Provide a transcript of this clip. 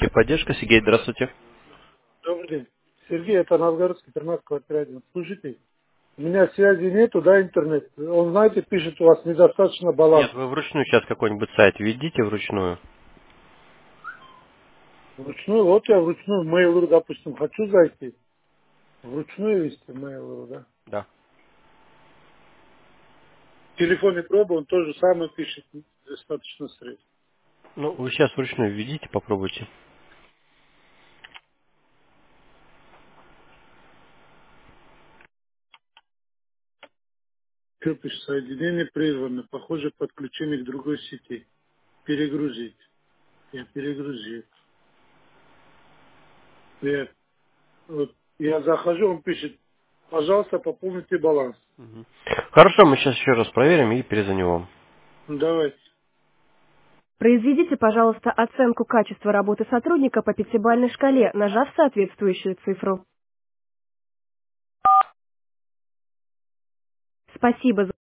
Техподдержка, Сергей, здравствуйте. Добрый день. Сергей, это Новгородский, 13 квартира 1. Слушайте, у меня связи нету, да, интернет. Он, знаете, пишет, у вас недостаточно Нет, баланса. вы вручную сейчас какой-нибудь сайт введите вручную. Вручную, вот я вручную в Mail.ru, допустим, хочу зайти. Вручную вести в Mail.ru, да. Да. В телефоне пробую, он то же самое пишет, достаточно средств. Ну, вы сейчас вручную введите, попробуйте. Что пишет, соединение прервано, похоже, подключение к другой сети. Перегрузить. Я перегрузил. Я захожу, он пишет, пожалуйста, пополните баланс. Мгм. Хорошо, мы сейчас еще раз проверим и перезвоним вам. Ну, давайте. Произведите, пожалуйста, оценку качества работы сотрудника по пятибалльной шкале, нажав соответствующую цифру. Спасибо за